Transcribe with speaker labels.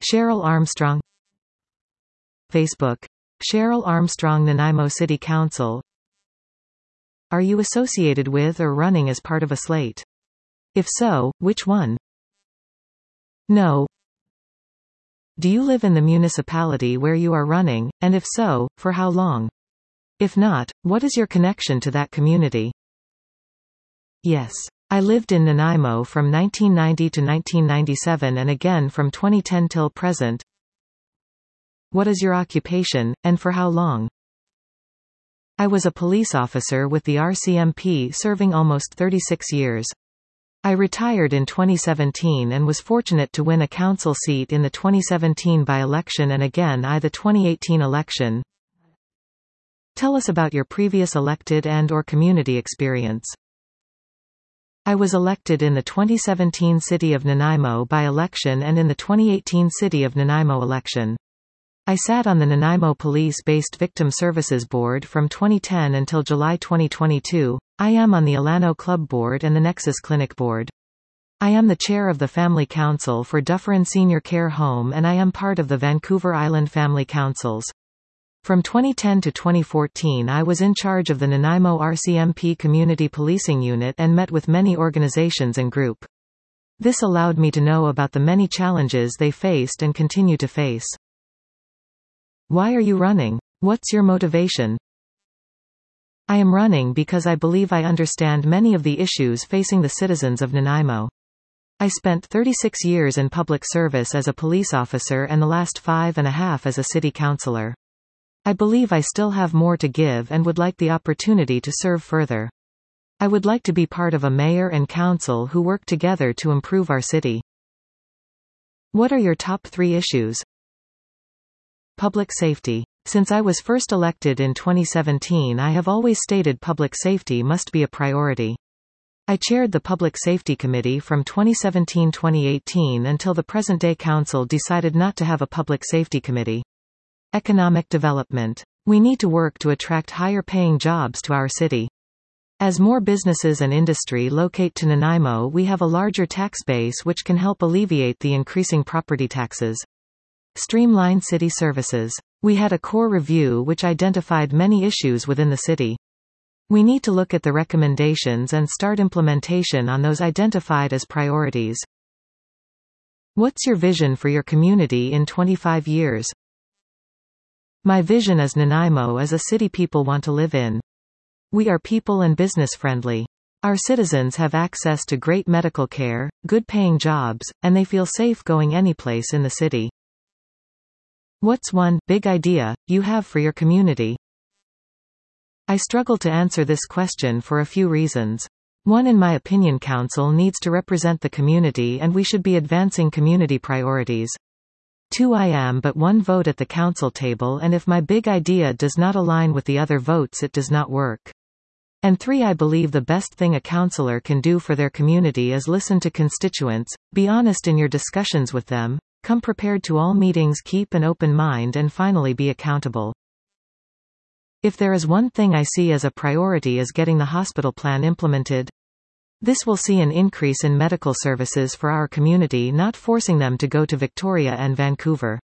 Speaker 1: Cheryl Armstrong. Facebook. Cheryl Armstrong, Nanaimo City Council. Are you associated with or running as part of a slate? If so, which one? No. Do you live in the municipality where you are running, and if so, for how long? If not, what is your connection to that community? Yes. I lived in Nanaimo from 1990 to 1997 and again from 2010 till present. What is your occupation, and for how long? I was a police officer with the RCMP serving almost 36 years. I retired in 2017 and was fortunate to win a council seat in the 2017 by-election and again the 2018 election. Tell us about your previous elected and/or community experience. I was elected in the 2017 City of Nanaimo by-election and in the 2018 City of Nanaimo election. I sat on the Nanaimo Police-based Victim Services Board from 2010 until July 2022. I am on the Alano Club Board and the Nexus Clinic Board. I am the chair of the Family Council for Dufferin Senior Care Home and I am part of the Vancouver Island Family Councils. From 2010 to 2014 I was in charge of the Nanaimo RCMP Community Policing Unit and met with many organizations and group. This allowed me to know about the many challenges they faced and continue to face. Why are you running? What's your motivation? I am running because I believe I understand many of the issues facing the citizens of Nanaimo. I spent 36 years in public service as a police officer and the last 5.5 as a city councillor. I believe I still have more to give and would like the opportunity to serve further. I would like to be part of a mayor and council who work together to improve our city. What are your top 3 issues? Public safety. Since I was first elected in 2017 I have always stated public safety must be a priority. I chaired the Public Safety Committee from 2017-2018 until the present-day council decided not to have a Public Safety Committee. Economic development. We need to work to attract higher-paying jobs to our city. As more businesses and industry locate to Nanaimo, we have a larger tax base which can help alleviate the increasing property taxes. Streamline city services. We had a core review which identified many issues within the city. We need to look at the recommendations and start implementation on those identified as priorities. What's your vision for your community in 25 years? My vision is Nanaimo as a city people want to live in. We are people and business friendly. Our citizens have access to great medical care, good paying jobs, and they feel safe going any place in the city. What's one big idea you have for your community? I struggle to answer this question for a few reasons. One, in my opinion, council needs to represent the community and we should be advancing community priorities. 2, I am but one vote at the council table and if my big idea does not align with the other votes it does not work. And 3, I believe the best thing a councillor can do for their community is listen to constituents, be honest in your discussions with them, come prepared to all meetings, keep an open mind and finally be accountable. If there is one thing I see as a priority is getting the hospital plan implemented. This will see an increase in medical services for our community, not forcing them to go to Victoria and Vancouver.